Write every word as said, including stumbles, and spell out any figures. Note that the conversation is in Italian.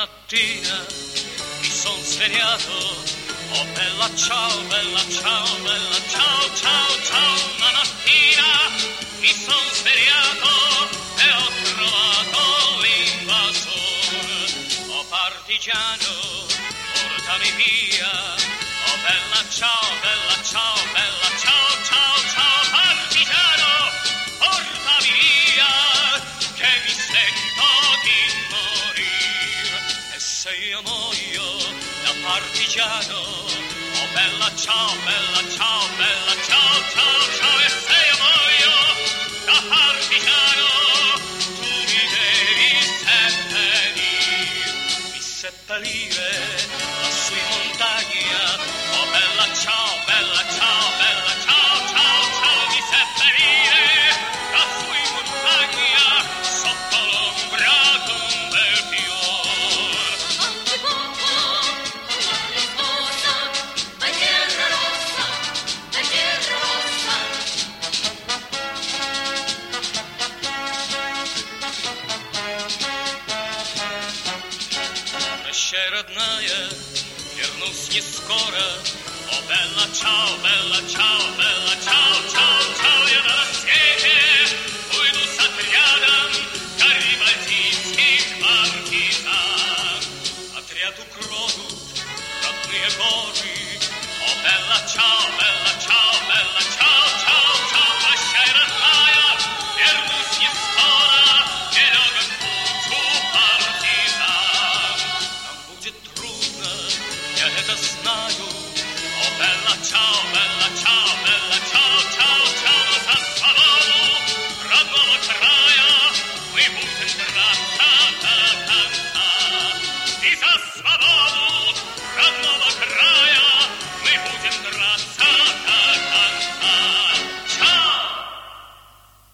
mattina mi son svegliato, oh bella ciao, bella ciao, bella ciao, ciao, ciao, una mattina mi son svegliato e ho trovato l'invasor, oh partigiano, portami via, oh bella ciao, bella ciao, bella ciao, ciao, ciao, partigiano, portami via, che mi sento di morire, e se io muoio da partigiano, oh bella ciao, bella ciao, bella ciao, ciao, ciao, e se io muoio da partigiano, tu mi devi seppellire, mi seppellire lassù in montagna, oh bella ciao, bella ciao, bella ciao, ciao, ciao, mi seppellire lassù in montagna, sotto l'ombra d'un bel fiore. Ще родная, вернусь не скоро, о, белла, чао, белла, чао, белла.